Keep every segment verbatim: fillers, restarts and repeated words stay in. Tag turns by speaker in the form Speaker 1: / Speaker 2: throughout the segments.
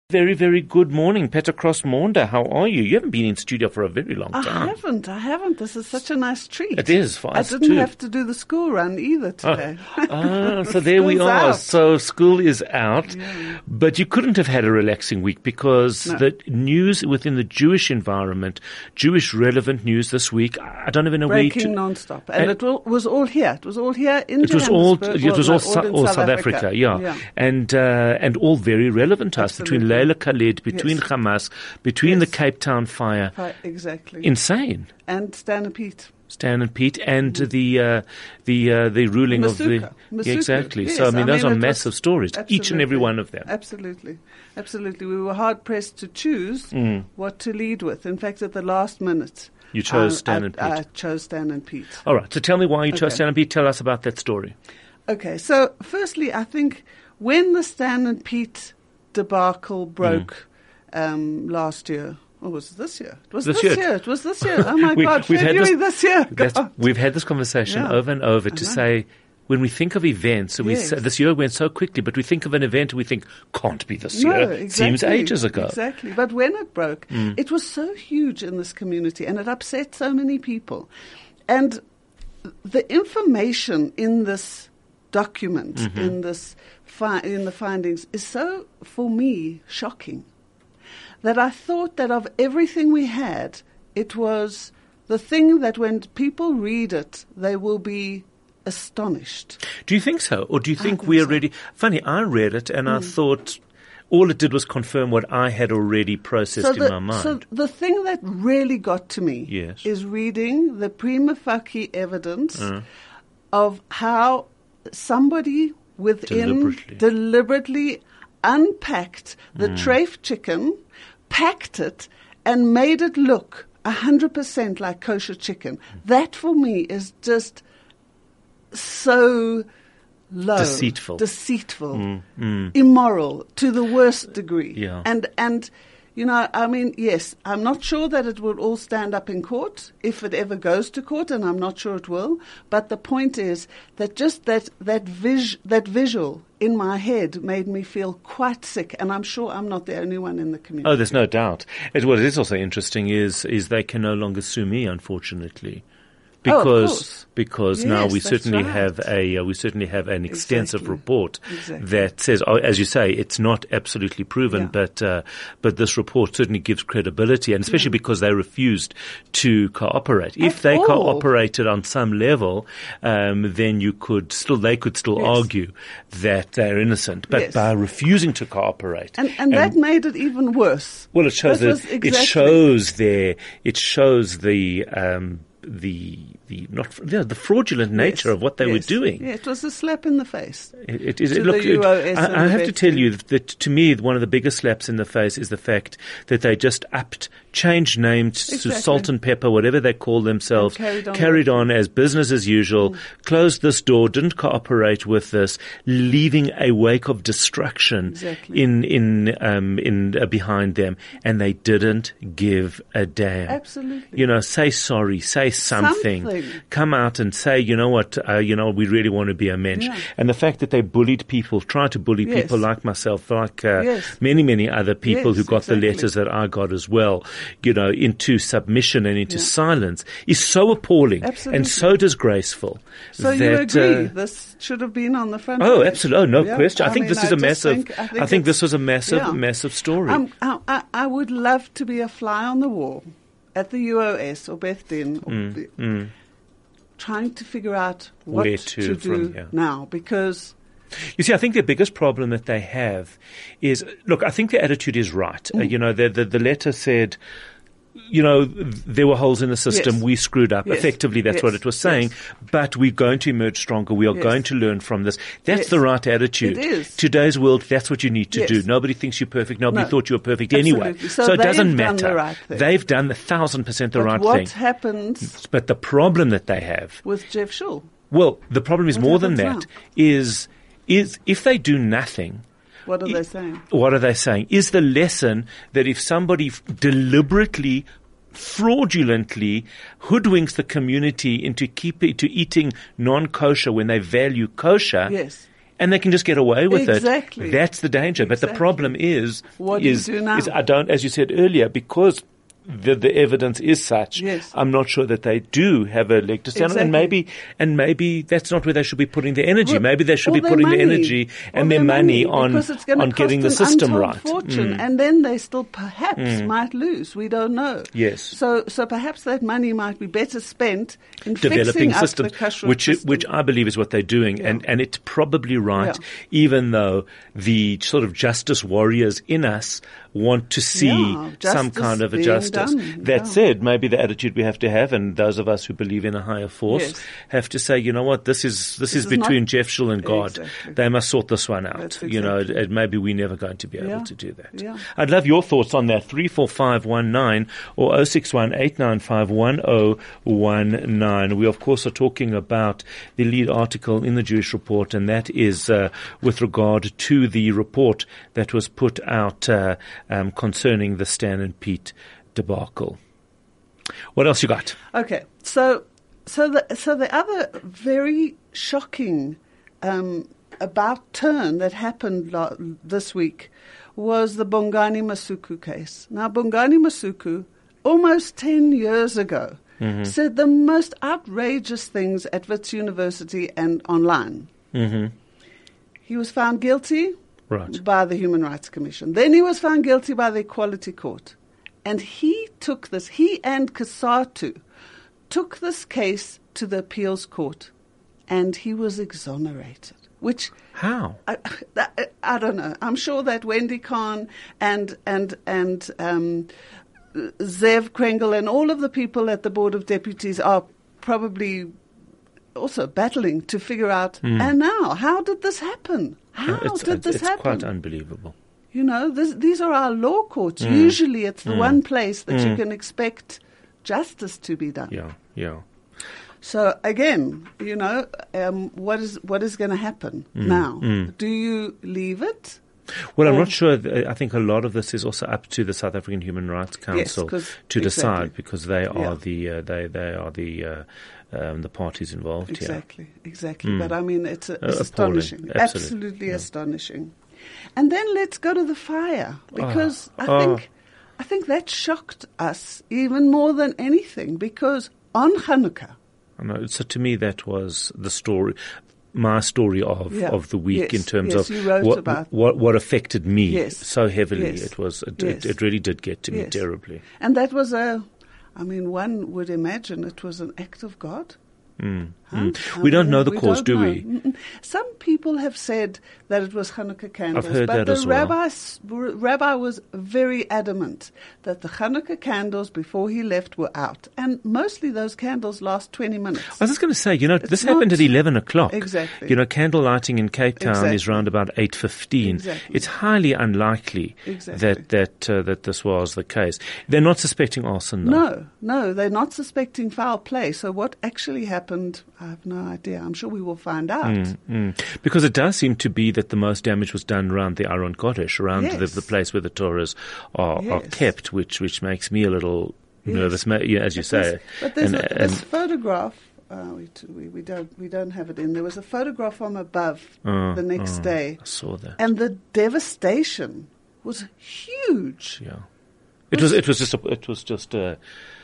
Speaker 1: Very, very good morning, Petra Cross-Maunda. How are you? You haven't been in studio for a very long time.
Speaker 2: I haven't, I haven't. This is such a nice treat.
Speaker 1: It is for us
Speaker 2: I didn't
Speaker 1: too.
Speaker 2: have to do the school run either today.
Speaker 1: Oh. Ah, so there we
Speaker 2: School's
Speaker 1: are.
Speaker 2: out.
Speaker 1: So school is out.
Speaker 2: Yeah.
Speaker 1: But you couldn't have had a relaxing week because
Speaker 2: No.
Speaker 1: the news within the Jewish environment, Jewish relevant news this week, I don't even know
Speaker 2: Breaking
Speaker 1: where to...
Speaker 2: non-stop. And,
Speaker 1: And-
Speaker 2: it will, was all here. It was all here in
Speaker 1: It was all,
Speaker 2: Johannesburg.
Speaker 1: it was
Speaker 2: Well,
Speaker 1: all,
Speaker 2: no,
Speaker 1: Su-
Speaker 2: in
Speaker 1: all South Africa, yeah.
Speaker 2: yeah.
Speaker 1: And, uh, and all very relevant to us, between
Speaker 2: Absolutely.
Speaker 1: Leila Khaled, between
Speaker 2: Yes.
Speaker 1: Hamas, between the
Speaker 2: Yes.
Speaker 1: Cape Town fire.
Speaker 2: Right, exactly.
Speaker 1: Insane.
Speaker 2: and Stan and Pete.
Speaker 1: Stan and Pete, and the uh, the uh, the ruling of the
Speaker 2: Masuka. Masuka.
Speaker 1: Yeah, exactly.
Speaker 2: Yes,
Speaker 1: so I mean,
Speaker 2: I
Speaker 1: those
Speaker 2: mean,
Speaker 1: are
Speaker 2: it
Speaker 1: massive
Speaker 2: was-
Speaker 1: stories, each and every
Speaker 2: Absolutely.
Speaker 1: one of them.
Speaker 2: Absolutely. Absolutely. We were hard pressed to choose
Speaker 1: Mm.
Speaker 2: what to lead with. In fact, at the last minute,
Speaker 1: You chose
Speaker 2: I-
Speaker 1: Stan
Speaker 2: I,
Speaker 1: and Pete.
Speaker 2: I chose Stan and Pete.
Speaker 1: All right. So tell me why you chose
Speaker 2: Okay.
Speaker 1: Stan and Pete. Tell us about that story.
Speaker 2: Okay, so firstly, I think when the Stan and Pete debacle broke um, last year, or was it this year? It was
Speaker 1: This
Speaker 2: this,
Speaker 1: year.
Speaker 2: year. It was this year. Oh my
Speaker 1: We-
Speaker 2: God,
Speaker 1: we've had
Speaker 2: February
Speaker 1: this-
Speaker 2: this, year.
Speaker 1: That's,
Speaker 2: God.
Speaker 1: we've had this conversation
Speaker 2: Yeah.
Speaker 1: over and over
Speaker 2: I
Speaker 1: to
Speaker 2: know.
Speaker 1: say, when we think of events, and we
Speaker 2: Yes.
Speaker 1: say, this year went so quickly, but we think of an event and we think, can't be this
Speaker 2: No,
Speaker 1: year.
Speaker 2: exactly.
Speaker 1: Seems ages ago.
Speaker 2: Exactly. But when it broke, it was so huge in this community and it upset so many people. And the information in this document,
Speaker 1: Mm-hmm.
Speaker 2: in this fi- in the findings, is so, for me, shocking that I thought that of everything we had, it was the thing that when people read it, they will be astonished.
Speaker 1: Do you think so? Or do you think,
Speaker 2: think
Speaker 1: we
Speaker 2: so.
Speaker 1: already... Funny, I read it and I thought all it did was confirm what I had already processed
Speaker 2: the,
Speaker 1: in my mind.
Speaker 2: so the thing that really got to me
Speaker 1: Yes.
Speaker 2: is reading the prima facie evidence
Speaker 1: Uh.
Speaker 2: of how somebody within
Speaker 1: Deliberately.
Speaker 2: deliberately unpacked the
Speaker 1: Mm.
Speaker 2: treif chicken, packed it, and made it look one hundred percent like kosher chicken. That for me is just so low.
Speaker 1: Deceitful.
Speaker 2: Deceitful.
Speaker 1: Mm, mm.
Speaker 2: Immoral to the worst degree.
Speaker 1: Yeah.
Speaker 2: And, and, you know, I mean, yes, I'm not sure that it will all stand up in court, if it ever goes to court, and I'm not sure it will. But the point is that just that, that, vis- that visual in my head made me feel quite sick, and I'm sure I'm not the only one in the community.
Speaker 1: Oh, there's no doubt. It, what is also interesting is is they can no longer sue me, unfortunately,
Speaker 2: Oh, of
Speaker 1: because
Speaker 2: course.
Speaker 1: because now
Speaker 2: Yes,
Speaker 1: we
Speaker 2: that's
Speaker 1: certainly
Speaker 2: right.
Speaker 1: have a uh, we certainly have an extensive
Speaker 2: Exactly.
Speaker 1: report
Speaker 2: Exactly.
Speaker 1: that says, oh, as you say, it's not absolutely proven,
Speaker 2: Yeah.
Speaker 1: but uh, but this report certainly gives credibility, and especially because they refused to cooperate. If
Speaker 2: At
Speaker 1: they
Speaker 2: all.
Speaker 1: cooperated on some level, um, then you could still they could still
Speaker 2: Yes.
Speaker 1: argue that they're innocent, but
Speaker 2: Yes.
Speaker 1: by refusing to cooperate,
Speaker 2: And, and that made it even worse.
Speaker 1: well, it shows
Speaker 2: That
Speaker 1: that
Speaker 2: was
Speaker 1: it
Speaker 2: exactly-
Speaker 1: shows their it shows the um, the the not the, the fraudulent nature
Speaker 2: Yes,
Speaker 1: of what they were
Speaker 2: yes.
Speaker 1: doing.
Speaker 2: Yeah, it was a slap in the face.
Speaker 1: It, it, it,
Speaker 2: To
Speaker 1: look,
Speaker 2: the
Speaker 1: it-
Speaker 2: U O S and
Speaker 1: I, I
Speaker 2: the
Speaker 1: have to
Speaker 2: vet
Speaker 1: tell
Speaker 2: team.
Speaker 1: you that to me one of the biggest slaps in the face is the fact that they just upped, changed names to
Speaker 2: Exactly.
Speaker 1: Salt and Pepper, whatever they call themselves,
Speaker 2: And carried on
Speaker 1: carried
Speaker 2: with
Speaker 1: on as business as usual,
Speaker 2: Mm.
Speaker 1: closed this door, didn't cooperate with this, leaving a wake of destruction
Speaker 2: Exactly.
Speaker 1: in in um, in uh, behind them, and they didn't give a damn.
Speaker 2: Absolutely.
Speaker 1: You know, say sorry, say something,
Speaker 2: Something.
Speaker 1: come out and say, you know what, uh, you know, we really want to be a mensch.
Speaker 2: Yeah.
Speaker 1: And the fact that they bullied people, tried to bully
Speaker 2: Yes.
Speaker 1: people like myself, like uh,
Speaker 2: Yes.
Speaker 1: many, many other people
Speaker 2: Yes,
Speaker 1: who got
Speaker 2: exactly.
Speaker 1: the letters that I got as well, you know, into submission and into
Speaker 2: Yeah.
Speaker 1: silence is so appalling
Speaker 2: Absolutely.
Speaker 1: and so disgraceful.
Speaker 2: So you
Speaker 1: that,
Speaker 2: agree
Speaker 1: uh,
Speaker 2: this should have been on the front
Speaker 1: Oh,
Speaker 2: page?
Speaker 1: absolutely. Oh, no
Speaker 2: Yeah.
Speaker 1: question. I, think
Speaker 2: mean,
Speaker 1: this is
Speaker 2: I
Speaker 1: a
Speaker 2: just
Speaker 1: massive,
Speaker 2: think-
Speaker 1: I think,
Speaker 2: it's-
Speaker 1: this was a massive,
Speaker 2: yeah.
Speaker 1: massive story.
Speaker 2: Um, I, I, I would love to be a fly on the wall at the U O S or Beth Din or
Speaker 1: Mm,
Speaker 2: the,
Speaker 1: mm.
Speaker 2: trying to figure out what
Speaker 1: Where to from
Speaker 2: do
Speaker 1: here.
Speaker 2: now, because
Speaker 1: You see, I think the biggest problem that they have is, look, I think the attitude is right. Uh, you know, the, the, the letter said, you know, there were holes in the system.
Speaker 2: Yes.
Speaker 1: We screwed up.
Speaker 2: Yes.
Speaker 1: Effectively, that's
Speaker 2: Yes.
Speaker 1: what it was saying.
Speaker 2: Yes.
Speaker 1: But we're going to emerge stronger. We are
Speaker 2: Yes.
Speaker 1: going to learn from this. That's
Speaker 2: Yes.
Speaker 1: the right attitude.
Speaker 2: It is.
Speaker 1: Today's world, that's what you need to
Speaker 2: Yes.
Speaker 1: do. Nobody thinks you're perfect. Nobody
Speaker 2: No.
Speaker 1: thought you were perfect anyway.
Speaker 2: Absolutely. So
Speaker 1: it doesn't
Speaker 2: they've done
Speaker 1: matter.
Speaker 2: the right thing.
Speaker 1: They've done a thousand percent the
Speaker 2: but
Speaker 1: right
Speaker 2: what
Speaker 1: thing.
Speaker 2: happens
Speaker 1: But the problem that they have
Speaker 2: with Jeff Schul?
Speaker 1: well, the problem is
Speaker 2: What
Speaker 1: more than that.
Speaker 2: happens
Speaker 1: Is is if they do nothing,
Speaker 2: What are
Speaker 1: I-
Speaker 2: they saying?
Speaker 1: what are they saying? Is the lesson that if somebody f- deliberately, fraudulently hoodwinks the community into keep to eating non-kosher when they value kosher,
Speaker 2: Yes.
Speaker 1: and they can just get away with
Speaker 2: Exactly.
Speaker 1: it. That's the danger.
Speaker 2: Exactly.
Speaker 1: But the problem is,
Speaker 2: What do you
Speaker 1: is,
Speaker 2: do now?
Speaker 1: is I don't, as you said earlier, because the, the evidence is such,
Speaker 2: Yes.
Speaker 1: I'm not sure that they do have a leg to stand on. And
Speaker 2: Exactly.
Speaker 1: maybe, and maybe that's not where they should be putting their energy.
Speaker 2: Well,
Speaker 1: maybe they should
Speaker 2: or
Speaker 1: be
Speaker 2: their
Speaker 1: putting
Speaker 2: money.
Speaker 1: their energy
Speaker 2: Or
Speaker 1: and their, money, on,
Speaker 2: because it's gonna
Speaker 1: on
Speaker 2: cost
Speaker 1: getting the
Speaker 2: an
Speaker 1: system
Speaker 2: untold
Speaker 1: right.
Speaker 2: fortune,
Speaker 1: Mm.
Speaker 2: and then they still perhaps might lose. We don't know.
Speaker 1: Yes.
Speaker 2: So, so perhaps that money might be better spent in
Speaker 1: Developing
Speaker 2: fixing up
Speaker 1: systems,
Speaker 2: the kashrut
Speaker 1: which
Speaker 2: system.
Speaker 1: which I believe is what they're doing,
Speaker 2: Yeah.
Speaker 1: and and it's probably right.
Speaker 2: Yeah.
Speaker 1: Even though the sort of justice warriors in us want to see
Speaker 2: Yeah,
Speaker 1: some
Speaker 2: justice
Speaker 1: kind of a
Speaker 2: being
Speaker 1: justice.
Speaker 2: done,
Speaker 1: That
Speaker 2: yeah.
Speaker 1: said, maybe the attitude we have to have, and those of us who believe in a higher force
Speaker 2: Yes.
Speaker 1: have to say, you know what, this is this,
Speaker 2: This
Speaker 1: is,
Speaker 2: is
Speaker 1: between
Speaker 2: not-
Speaker 1: Jeff Schul and God.
Speaker 2: Exactly.
Speaker 1: They must sort this one out.
Speaker 2: That's
Speaker 1: You know,
Speaker 2: exactly.
Speaker 1: and maybe we're never going to be able
Speaker 2: Yeah.
Speaker 1: to do that.
Speaker 2: Yeah.
Speaker 1: I'd love your thoughts on that. Three four five one nine or oh six one eight nine five one oh one nine. We of course are talking about the lead article in the Jewish Report, and that is uh, with regard to the report that was put out uh, um, concerning the Stan and Pete debacle. What else you got?
Speaker 2: Okay, so so the so the other very shocking um, about turn that happened lo- this week was the Bongani Masuku case. Now, Bongani Masuku, almost ten years ago,
Speaker 1: Mm-hmm.
Speaker 2: said the most outrageous things at Wits University and online.
Speaker 1: Mm-hmm.
Speaker 2: He was found guilty
Speaker 1: Right.
Speaker 2: by the Human Rights Commission. Then he was found guilty by the Equality Court. And he took this, he and Kasatu took this case to the appeals court, and he was exonerated, which
Speaker 1: How?
Speaker 2: I, that, I don't know. I'm sure that Wendy Khan and and and um, Zev Krengel and all of the people at the Board of Deputies are probably also battling to figure out. And now, how did this happen? How
Speaker 1: it's
Speaker 2: did
Speaker 1: it's,
Speaker 2: this
Speaker 1: it's
Speaker 2: happen?
Speaker 1: quite unbelievable.
Speaker 2: You know, this, these are our law courts. Usually, it's the one place that you can expect justice to be done.
Speaker 1: Yeah, yeah.
Speaker 2: So again, you know, um, what is what is going to happen now? Do you leave it?
Speaker 1: Well, I'm
Speaker 2: Or-
Speaker 1: not sure. th- I think a lot of this is also up to the South African Human Rights Council
Speaker 2: 'cause-
Speaker 1: to decide,
Speaker 2: exactly.
Speaker 1: because they are
Speaker 2: Yeah.
Speaker 1: the uh, they they are the uh, um, the parties involved here.
Speaker 2: Exactly, exactly. But I mean, it's, a,
Speaker 1: Uh,
Speaker 2: it's
Speaker 1: appalling.
Speaker 2: astonishing,
Speaker 1: Absolutely.
Speaker 2: absolutely astonishing. And then let's go to the fire, because I
Speaker 1: Oh.
Speaker 2: think I think that shocked us even more than anything, because on Hanukkah.
Speaker 1: I know. So to me, that was the story, my story of,
Speaker 2: Yeah.
Speaker 1: of the week
Speaker 2: Yes,
Speaker 1: in terms
Speaker 2: yes,
Speaker 1: of
Speaker 2: you wrote
Speaker 1: what,
Speaker 2: about-
Speaker 1: what what affected me
Speaker 2: Yes,
Speaker 1: so heavily.
Speaker 2: yes,
Speaker 1: It was it,
Speaker 2: yes.
Speaker 1: it, it really did get to me
Speaker 2: Yes.
Speaker 1: terribly.
Speaker 2: And that was a, I mean, one would imagine it was an act of God.
Speaker 1: Mm,
Speaker 2: Huh?
Speaker 1: mm.
Speaker 2: I
Speaker 1: We don't
Speaker 2: mean,
Speaker 1: know the
Speaker 2: we
Speaker 1: cause,
Speaker 2: don't
Speaker 1: do
Speaker 2: know.
Speaker 1: we?
Speaker 2: Mm-mm. Some people have said that it was Hanukkah candles,
Speaker 1: heard
Speaker 2: but
Speaker 1: that
Speaker 2: the
Speaker 1: as well.
Speaker 2: rabbi, s- r- rabbi was very adamant that the Hanukkah candles before he left were out, and mostly those candles last twenty minutes.
Speaker 1: I was just going to say, you know,
Speaker 2: It's
Speaker 1: this happened
Speaker 2: not-
Speaker 1: at eleven o'clock.
Speaker 2: Exactly.
Speaker 1: You know, candle lighting in Cape Town is
Speaker 2: Exactly.
Speaker 1: round about eight fifteen.
Speaker 2: Exactly.
Speaker 1: It's highly unlikely
Speaker 2: Exactly.
Speaker 1: that that uh, that this was the case. They're not suspecting arson, though.
Speaker 2: No, no, they're not suspecting foul play. So what actually happened, I have no idea. I'm sure we will find out.
Speaker 1: Mm, mm. Because it does seem to be that the most damage was done around the Aron Kodesh, around the,
Speaker 2: Yes.
Speaker 1: the place where the Torahs are, are
Speaker 2: Yes.
Speaker 1: kept, which which makes me a little
Speaker 2: Yes.
Speaker 1: nervous, ma- yeah, as you
Speaker 2: But
Speaker 1: say.
Speaker 2: there's- But there's
Speaker 1: And-
Speaker 2: a,
Speaker 1: and-
Speaker 2: this photograph. Uh, we, t- we we don't we don't have it in. There was a photograph from above
Speaker 1: uh,
Speaker 2: the next
Speaker 1: uh,
Speaker 2: day,
Speaker 1: I saw that.
Speaker 2: and the devastation was huge.
Speaker 1: Yeah, it was it was just a, it was just uh,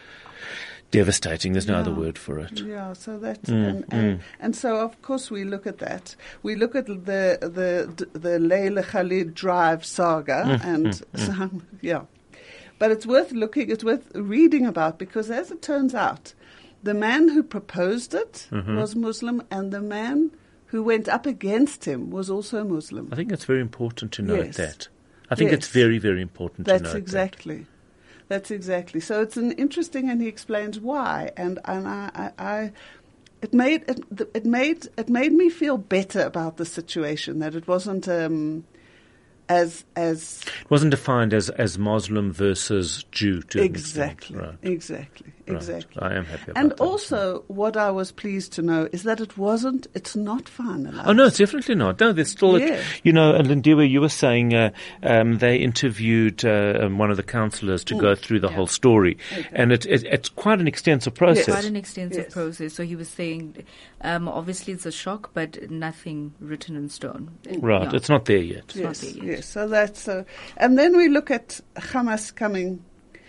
Speaker 1: devastating. There's no other
Speaker 2: Yeah.
Speaker 1: word for it.
Speaker 2: Yeah, so that
Speaker 1: Mm,
Speaker 2: and, and,
Speaker 1: mm.
Speaker 2: and so of course we look at that. We look at the the the Leila Khalid Drive saga,
Speaker 1: Mm,
Speaker 2: and
Speaker 1: mm,
Speaker 2: some yeah, but it's worth looking. It's worth reading about, because as it turns out, the man who proposed it
Speaker 1: Mhm.
Speaker 2: was Muslim, and the man who went up against him was also Muslim.
Speaker 1: I think it's very important to note
Speaker 2: Yes.
Speaker 1: that. I think it's
Speaker 2: Yes.
Speaker 1: very, very important to
Speaker 2: That's
Speaker 1: note
Speaker 2: exactly. That's exactly. So it's an interesting, and he explains why. And and I, I, I it made it, it made it made me feel better about the situation, that it wasn't um, as as
Speaker 1: It wasn't defined as, as Muslim versus Jew. To
Speaker 2: exactly,
Speaker 1: right.
Speaker 2: exactly,
Speaker 1: Right.
Speaker 2: exactly.
Speaker 1: I am happy about
Speaker 2: And
Speaker 1: that.
Speaker 2: also, what I was pleased to know is that it wasn't. It's not finalized.
Speaker 1: Oh, no, it's definitely not. No, there's still,
Speaker 2: Yeah.
Speaker 1: a, you know, and Lindiwe, you were saying uh, um, they interviewed uh, um, one of the counsellors to go through the
Speaker 3: Yeah.
Speaker 1: whole story.
Speaker 2: Okay.
Speaker 1: And it, it, it's quite an extensive process.
Speaker 3: Quite an extensive
Speaker 2: Yes.
Speaker 3: process. So he was saying, um, obviously it's a shock, but nothing written in stone.
Speaker 1: Right,
Speaker 3: Yeah.
Speaker 1: it's not there yet.
Speaker 3: not
Speaker 2: Yes,
Speaker 3: there yet.
Speaker 2: yes. So that's uh, and then we look at Hamas coming,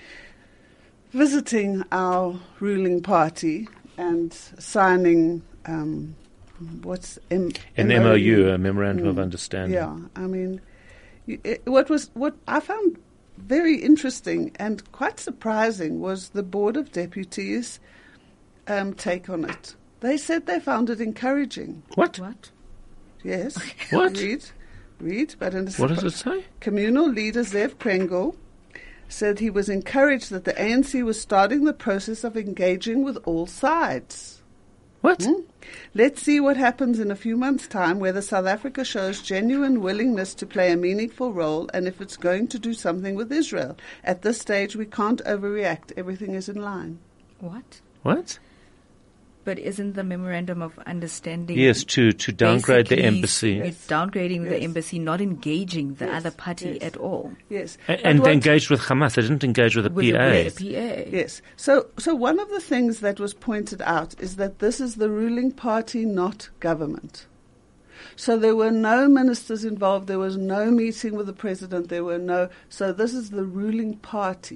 Speaker 2: visiting our ruling party and signing um, what's M-
Speaker 1: An M O U, a Memorandum of
Speaker 2: Mm.
Speaker 1: Understanding.
Speaker 2: Yeah, I mean, y- it, what was what I found very interesting and quite surprising was the Board of Deputies' um, take on it. They said they found it encouraging.
Speaker 1: What?
Speaker 3: What?
Speaker 2: Yes.
Speaker 1: What?
Speaker 2: Read, read. But in
Speaker 1: What does it say?
Speaker 2: Communal leader Zev Krengel said he was encouraged that the A N C was starting the process of engaging with all sides.
Speaker 1: What?
Speaker 2: Hmm? Let's see what happens in a few months' time, whether South Africa shows genuine willingness to play a meaningful role and if it's going to do something with Israel. At this stage, we can't overreact. Everything is in line.
Speaker 3: What?
Speaker 1: What?
Speaker 3: But isn't the memorandum of understanding?
Speaker 1: Yes, to, to downgrade the
Speaker 3: basically
Speaker 1: embassy.
Speaker 3: It's downgrading the
Speaker 2: Yes.
Speaker 3: embassy, not engaging the
Speaker 2: Yes.
Speaker 3: other party
Speaker 2: Yes.
Speaker 3: at all.
Speaker 2: Yes.
Speaker 1: A-
Speaker 2: But
Speaker 1: And
Speaker 2: what-
Speaker 1: they engaged with Hamas. They didn't engage with the
Speaker 3: With
Speaker 1: P
Speaker 3: the,
Speaker 1: A.
Speaker 3: with the P A.
Speaker 2: Yes. So, so one of the things that was pointed out is that this is the ruling party, not government. So there were no ministers involved. There was no meeting with the president. There were no. So this is the ruling party.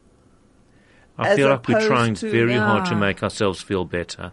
Speaker 1: I
Speaker 2: as
Speaker 1: feel like we're
Speaker 2: opposed
Speaker 1: trying
Speaker 2: to-
Speaker 1: very hard to
Speaker 3: Yeah.
Speaker 1: make ourselves feel better.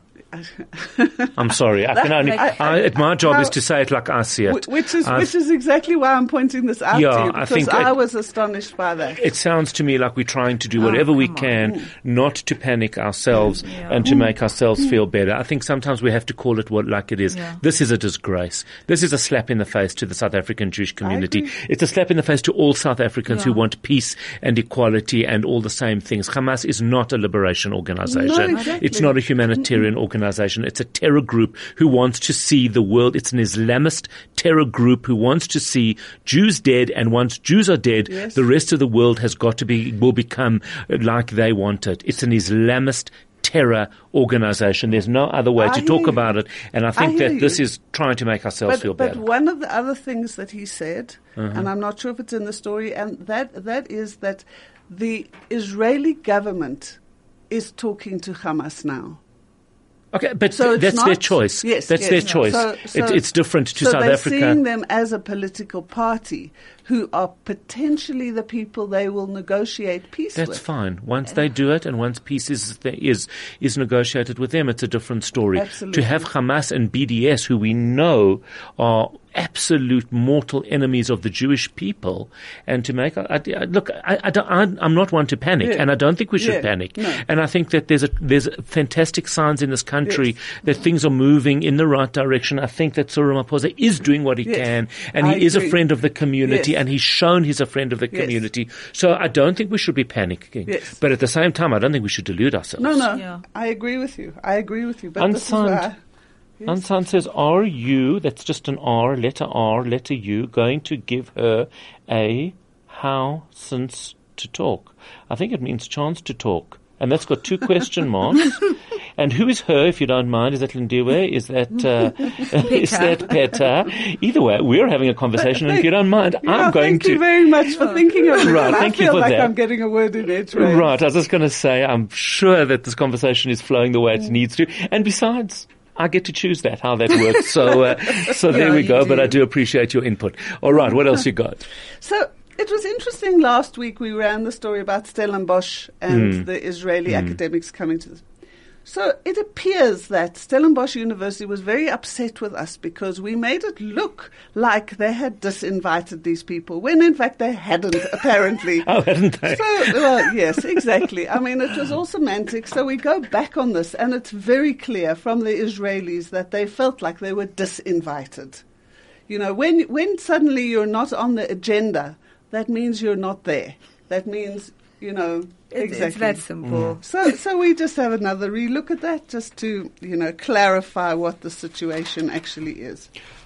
Speaker 1: I'm sorry. I can only.
Speaker 3: like-
Speaker 1: I, it, my job
Speaker 2: How-
Speaker 1: is to say it like I see it.
Speaker 2: Wh- Which is
Speaker 1: I've-
Speaker 2: which is exactly why I'm pointing this out
Speaker 1: Yeah,
Speaker 2: to you,
Speaker 1: I
Speaker 2: because
Speaker 1: think
Speaker 2: I,
Speaker 1: it-
Speaker 2: was astonished by that.
Speaker 1: It sounds to me like we're trying to do whatever we
Speaker 3: come on.
Speaker 1: can not to panic ourselves
Speaker 3: Yeah.
Speaker 1: and to make ourselves feel better. I think sometimes we have to call it what like it is.
Speaker 3: Yeah.
Speaker 1: This is a disgrace. This is a slap in the face to the South African Jewish community.
Speaker 2: agree.
Speaker 1: It's a slap in the face to all South Africans who
Speaker 3: Yeah.
Speaker 1: want peace and equality and all the same things. Hamas is not a liberation organization.
Speaker 2: No, exactly.
Speaker 1: It's not a humanitarian organization. It's a terror group who wants to see the world. It's an Islamist terror group who wants to see Jews dead, and once Jews are dead,
Speaker 2: Yes.
Speaker 1: the rest of the world has got to be, will become like they want it. It's an Islamist terror organization. There's no other way
Speaker 2: I
Speaker 1: to
Speaker 2: hear
Speaker 1: talk
Speaker 2: you.
Speaker 1: about it. And I think
Speaker 2: hear
Speaker 1: that this
Speaker 2: you.
Speaker 1: is trying to make ourselves feel
Speaker 2: But, but
Speaker 1: better.
Speaker 2: one of the other things that he said,
Speaker 1: Uh-huh.
Speaker 2: and I'm not sure if it's in the story, and that that is that the Israeli government is talking to Hamas now.
Speaker 1: Okay, but
Speaker 2: So it's
Speaker 1: that's their
Speaker 2: not-
Speaker 1: choice.
Speaker 2: Yes,
Speaker 1: that's
Speaker 2: yes.
Speaker 1: their choice.
Speaker 2: So-
Speaker 1: it's,
Speaker 2: so-
Speaker 1: it's different to
Speaker 2: so
Speaker 1: South
Speaker 2: they're
Speaker 1: Africa.
Speaker 2: seeing them as a political party who are potentially the people they will negotiate peace
Speaker 1: That's
Speaker 2: with.
Speaker 1: fine. Once they do it, and once peace is is is negotiated with them, it's a different story.
Speaker 2: Absolutely.
Speaker 1: To have Hamas and B D S, who we know are absolute mortal enemies of the Jewish people, and to make I, I, look, I, I don't, I'm I'm not one to panic,
Speaker 2: Yeah.
Speaker 1: and I don't think we should
Speaker 2: Yeah.
Speaker 1: panic.
Speaker 2: No.
Speaker 1: And I think that there's a there's fantastic signs in this country
Speaker 2: Yes.
Speaker 1: that things are moving in the right direction. I think that Cyril Ramaphosa is doing what he
Speaker 2: Yes.
Speaker 1: can, and
Speaker 2: I
Speaker 1: he is a
Speaker 2: agree.
Speaker 1: friend of the community,
Speaker 2: Yes.
Speaker 1: and he's shown he's a friend of the
Speaker 2: Yes.
Speaker 1: community. So I don't think we should be panicking.
Speaker 2: Yes.
Speaker 1: But at the same time, I don't think we should delude ourselves.
Speaker 2: No, no,
Speaker 3: Yeah.
Speaker 2: I agree with you. I agree with you. But this is
Speaker 1: Unsigned.
Speaker 2: why, yes.
Speaker 1: Ansan says, are you, that's just an R, letter R, letter U, going to give her a how since to talk? I think it means chance to talk. And that's got two question marks. And who is her, if you don't mind? Is that Lindiwe? Is that, uh, is that Peter? Either way, we're having a conversation, and if you don't mind,
Speaker 2: Yeah,
Speaker 1: I'm going
Speaker 2: thank
Speaker 1: to...
Speaker 2: you very much for thinking of it.
Speaker 1: Right,
Speaker 2: I
Speaker 1: thank you
Speaker 2: feel
Speaker 1: for
Speaker 2: like
Speaker 1: that.
Speaker 2: I'm getting a word in edgeways.
Speaker 1: Right, I was just going to say, I'm sure that this conversation is flowing the way it needs to. And besides, I get to choose that, how that works. So, uh, so there
Speaker 3: Yeah,
Speaker 1: we
Speaker 3: you
Speaker 1: go.
Speaker 3: do.
Speaker 1: But I do appreciate your input. All right, what else you got?
Speaker 2: So it was interesting last week we ran the story about Stellenbosch and
Speaker 1: Mm.
Speaker 2: the Israeli academics coming to this. So it appears that Stellenbosch University was very upset with us because we made it look like they had disinvited these people, when in fact they hadn't, apparently.
Speaker 1: Oh, hadn't they?
Speaker 2: So, well, yes, exactly. I mean, it was all semantics. So we go back on this, and it's very clear from the Israelis that they felt like they were disinvited. You know, when when suddenly you're not on the agenda, that means you're not there. That means, you know,
Speaker 3: It's,
Speaker 2: exactly.
Speaker 3: it's that simple.
Speaker 2: So, so we just have another relook at that, just to, you know, clarify what the situation actually is.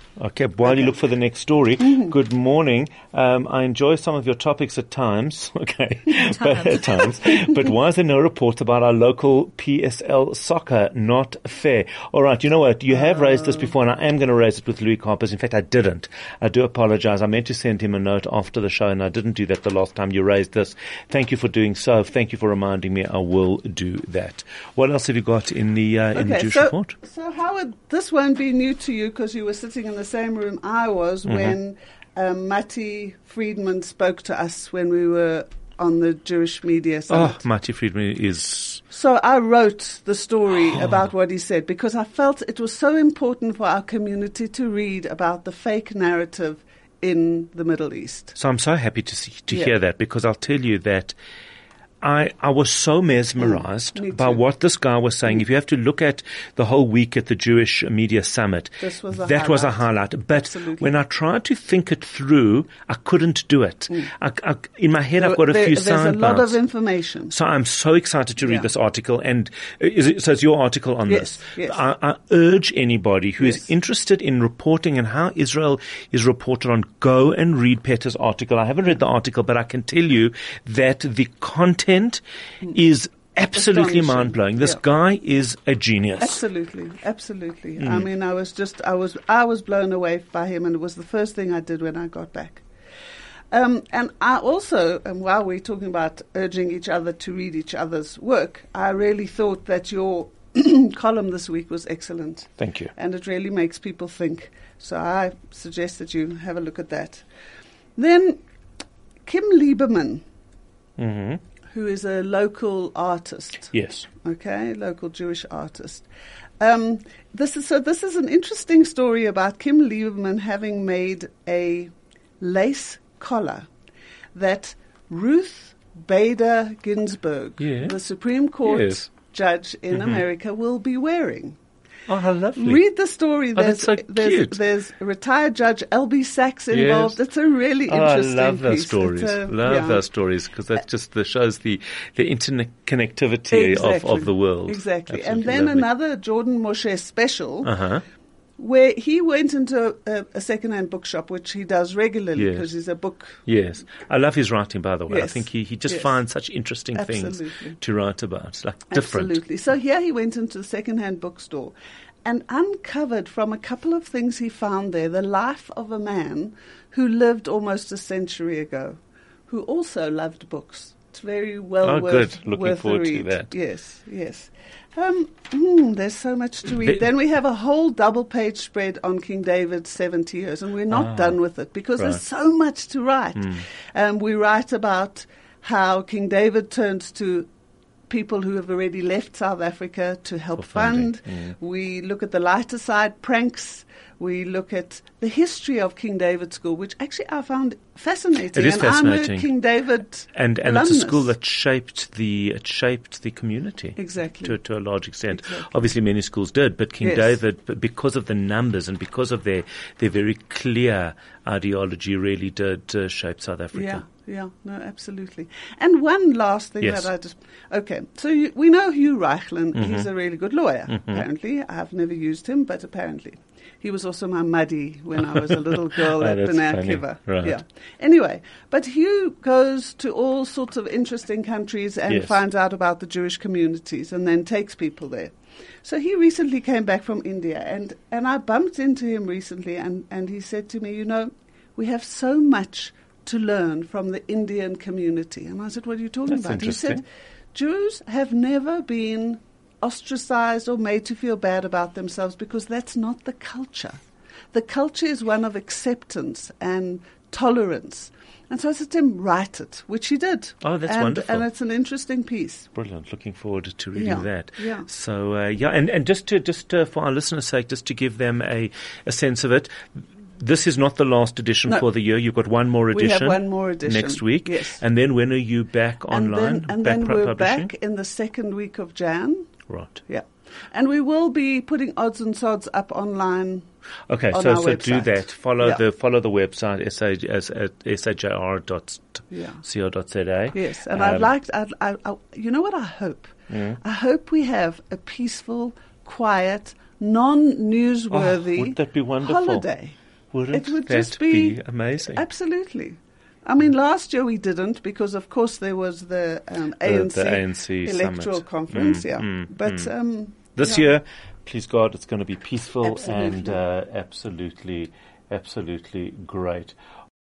Speaker 1: Okay, while
Speaker 2: Okay.
Speaker 1: you look for the next story,
Speaker 2: Mm-hmm.
Speaker 1: good morning. Um, I enjoy some of your topics at times. Okay, but at times. But why is there no report about our local P S L soccer? Not fair. All right, you know what? You have raised this before, and I am going to raise it with Louis Carpers. In fact, I didn't. I do apologize. I meant to send him a note after the show, and I didn't do that the last time you raised this. Thank you for doing so. Thank you for reminding me. I will do that. What else have you got in the uh, in the
Speaker 2: Okay,
Speaker 1: Jewish
Speaker 2: so,
Speaker 1: report?
Speaker 2: so Howard, this won't be new to you because you were sitting in the same room I was
Speaker 1: Mm-hmm.
Speaker 2: when um, Matti Friedman spoke to us when we were on the Jewish Media Summit.
Speaker 1: Oh, Matti Friedman is...
Speaker 2: So I wrote the story about what he said because I felt it was so important for our community to read about the fake narrative in the Middle East.
Speaker 1: So I'm so happy to see, to
Speaker 2: Yeah.
Speaker 1: hear that, because I'll tell you that I, I was so mesmerized
Speaker 2: Mm, me
Speaker 1: by
Speaker 2: too.
Speaker 1: what this guy was saying. If you have to look at the whole week at the Jewish Media Summit,
Speaker 2: This was a
Speaker 1: that was a
Speaker 2: highlight.
Speaker 1: highlight. But
Speaker 2: Absolutely.
Speaker 1: when I tried to think it through, I couldn't do it. I, I, in my head, I've got a
Speaker 2: There-
Speaker 1: few
Speaker 2: There's a
Speaker 1: sidebar.
Speaker 2: lot of information.
Speaker 1: So I'm so excited to read
Speaker 2: Yeah.
Speaker 1: this article, and is it, so it's your article on
Speaker 2: Yes,
Speaker 1: this.
Speaker 2: yes.
Speaker 1: I, I urge anybody who is
Speaker 2: Yes.
Speaker 1: interested in reporting and how Israel is reported on, go and read Peter's article. I haven't read the article, but I can tell you that the content is absolutely
Speaker 2: Astonishing.
Speaker 1: mind-blowing. This
Speaker 2: Yeah.
Speaker 1: guy is a genius.
Speaker 2: Absolutely, absolutely.
Speaker 1: Mm.
Speaker 2: I mean, I was just, I was, I was blown away by him, and it was the first thing I did when I got back. Um, and I also, and while we're talking about urging each other to read each other's work, I really thought that your column this week was excellent,
Speaker 1: Thank you.
Speaker 2: and it really makes people think. So I suggest that you have a look at that. Then Kim Lieberman,
Speaker 1: hmm
Speaker 2: who is a local artist.
Speaker 1: Yes.
Speaker 2: Okay, local Jewish artist. Um, this is so. This is an interesting story about Kim Lieberman having made a lace collar that Ruth Bader Ginsburg,
Speaker 1: Yeah.
Speaker 2: the Supreme Court
Speaker 1: Yes.
Speaker 2: judge in America, will be wearing.
Speaker 1: Oh, how lovely.
Speaker 2: Read the story.
Speaker 1: Oh,
Speaker 2: There's,
Speaker 1: that's so
Speaker 2: there's,
Speaker 1: cute.
Speaker 2: there's retired Judge L B Sachs involved.
Speaker 1: Yes.
Speaker 2: It's a really
Speaker 1: Oh, I
Speaker 2: interesting
Speaker 1: love those
Speaker 2: piece.
Speaker 1: stories.
Speaker 2: It's a-
Speaker 1: love
Speaker 2: yeah.
Speaker 1: those stories, because that just the, shows the the interconnectivity of,
Speaker 2: Exactly.
Speaker 1: of the world.
Speaker 2: Exactly.
Speaker 1: Absolutely
Speaker 2: And then
Speaker 1: lovely.
Speaker 2: another Jordan Moshe special
Speaker 1: Uh-huh.
Speaker 2: where he went into a, a second-hand bookshop, which he does regularly
Speaker 1: Yes.
Speaker 2: because he's a book.
Speaker 1: Yes. I love his writing, by the way. I
Speaker 2: Yes.
Speaker 1: think he, he just
Speaker 2: Yes.
Speaker 1: finds such interesting things
Speaker 2: Absolutely.
Speaker 1: to write about. It's like different.
Speaker 2: Absolutely. So here he went into the second-hand bookstore and uncovered from a couple of things he found there the life of a man who lived almost a century ago, who also loved books. It's very well
Speaker 1: Oh,
Speaker 2: worth,
Speaker 1: good. Looking
Speaker 2: worth a
Speaker 1: forward to
Speaker 2: read.
Speaker 1: that.
Speaker 2: Yes, yes. Um, mm, there's so much to read.
Speaker 1: The-
Speaker 2: then we have a whole double-page spread on King David's seventy years, and we're not
Speaker 1: Ah,
Speaker 2: done with it because
Speaker 1: right.
Speaker 2: there's so much to write.
Speaker 1: Hmm.
Speaker 2: Um, we write about how King David turns to people who have already left South Africa to help
Speaker 1: For funding,
Speaker 2: fund.
Speaker 1: mm.
Speaker 2: We look at the lighter side, pranks. We look at the history of King David School, which actually I found fascinating.
Speaker 1: It is
Speaker 2: and
Speaker 1: fascinating.
Speaker 2: I'm a King David
Speaker 1: And and
Speaker 2: alumnus.
Speaker 1: it's a school that shaped the it shaped the community
Speaker 2: Exactly.
Speaker 1: to to a large extent.
Speaker 2: Exactly.
Speaker 1: Obviously, many schools did, but King
Speaker 2: Yes.
Speaker 1: David, b- because of the numbers and because of their their very clear ideology, really did uh, shape South Africa.
Speaker 2: Yeah, yeah, no, absolutely. And one last thing
Speaker 1: Yes.
Speaker 2: that I just okay. So you, we know Hugh Reichland.
Speaker 1: Mm-hmm.
Speaker 2: He's a really good lawyer. Apparently, I've never used him, but apparently, he was also my muddy when I was a little girl
Speaker 1: Oh,
Speaker 2: at
Speaker 1: that's
Speaker 2: B'nai
Speaker 1: funny.
Speaker 2: Akiva.
Speaker 1: Right.
Speaker 2: Yeah. Anyway, but Hugh goes to all sorts of interesting countries and
Speaker 1: Yes.
Speaker 2: finds out about the Jewish communities, and then takes people there. So he recently came back from India, and, and I bumped into him recently, and, and he said to me, you know, we have so much to learn from the Indian community. And I said, what are you talking
Speaker 1: That's
Speaker 2: about? He said,
Speaker 1: interesting.
Speaker 2: Jews have never been ostracized or made to feel bad about themselves because that's not the culture. The culture is one of acceptance and tolerance. And so I said to him, write it, which he did.
Speaker 1: Oh, that's
Speaker 2: and,
Speaker 1: wonderful.
Speaker 2: And it's an interesting piece.
Speaker 1: Brilliant. Looking forward to reading
Speaker 2: Yeah,
Speaker 1: that.
Speaker 2: yeah.
Speaker 1: So, uh, yeah, and, and just to, just uh, for our listeners' sake, just to give them a, a sense of it, this is not the last edition
Speaker 2: No.
Speaker 1: for the year. You've got one more
Speaker 2: We
Speaker 1: edition.
Speaker 2: have one more edition.
Speaker 1: Next week.
Speaker 2: Yes.
Speaker 1: And then when are you back
Speaker 2: And
Speaker 1: online?
Speaker 2: then, and
Speaker 1: back
Speaker 2: then
Speaker 1: pu-
Speaker 2: we're
Speaker 1: publishing?
Speaker 2: back in the second week of Jan.
Speaker 1: Right.
Speaker 2: Yeah. And we will be putting odds and sods up online.
Speaker 1: Okay,
Speaker 2: on
Speaker 1: so
Speaker 2: our
Speaker 1: so do
Speaker 2: website.
Speaker 1: that. Follow
Speaker 2: Yeah.
Speaker 1: the follow the website s a as at s h a r dot
Speaker 2: Yeah.
Speaker 1: co dot z a.
Speaker 2: Yes, and
Speaker 1: Um,
Speaker 2: I'd like, I'd, I, I, you know what I hope?
Speaker 1: Mm.
Speaker 2: I hope we have a peaceful, quiet, non-newsworthy
Speaker 1: Oh, would that be wonderful?
Speaker 2: holiday.
Speaker 1: Wouldn't
Speaker 2: it would
Speaker 1: that
Speaker 2: just be,
Speaker 1: be amazing?
Speaker 2: Absolutely. I mean, last year we didn't because, of course, there was the um, A N C,
Speaker 1: the, the A N C
Speaker 2: electoral
Speaker 1: summit.
Speaker 2: conference.
Speaker 1: Mm,
Speaker 2: yeah,
Speaker 1: mm,
Speaker 2: but
Speaker 1: mm.
Speaker 2: um,
Speaker 1: this
Speaker 2: yeah.
Speaker 1: year, please God, it's going to be peaceful
Speaker 2: Absolutely.
Speaker 1: and uh, absolutely, absolutely great.